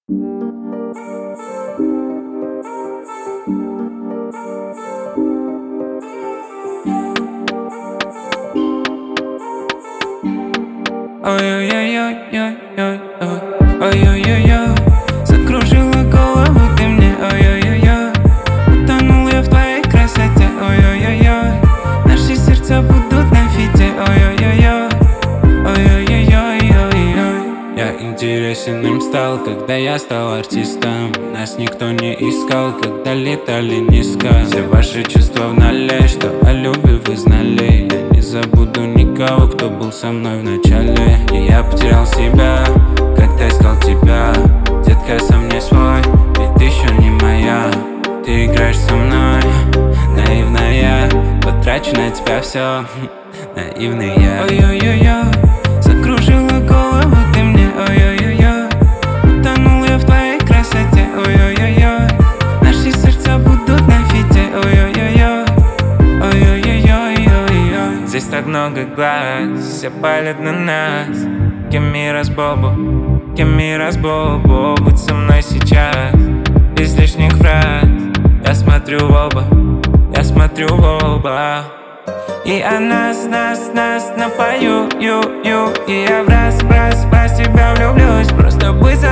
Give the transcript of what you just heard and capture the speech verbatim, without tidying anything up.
Ой-ой-ой-ой-ой-ой, ой-ой-ой-ой, закружила голову ты мне, ой-ой-ой-ой, утонул я в твоей красоте, ой-ой-ой-ой, наши сердца будут на фите, ой-ой-ой-ой, ой-ой-ой-ой-ой. Я интересен им стал, когда я стал артистом. Нас никто не искал, когда летали низко. Все ваши чувства в нале, что о любви вы знали. Я не забуду никого, кто был со мной в начале. И я потерял себя, когда искал тебя. Детка, сам не свой, ведь ты еще не моя. Ты играешь со мной, наивная. Потрачу на тебя все, наивный я. Ой-ой-ой-ой, закружила голову ты мне, ой-ой-ой-ой, утонул я в твоей красоте, ой-ой-ой-ой, наши сердца будут на фите, ой-ой-ой-ой, ой-ой-ой-ой-ой. Здесь так много глаз, все палят на нас. Кемирас Бобо, Кемирас Бобо, будь со мной сейчас, без лишних фраз. Я смотрю в оба, я смотрю в оба. И я нас, нас, нас напою, ю, ю. И я в раз, в раз, в раз тебя влюблюсь. Просто будь со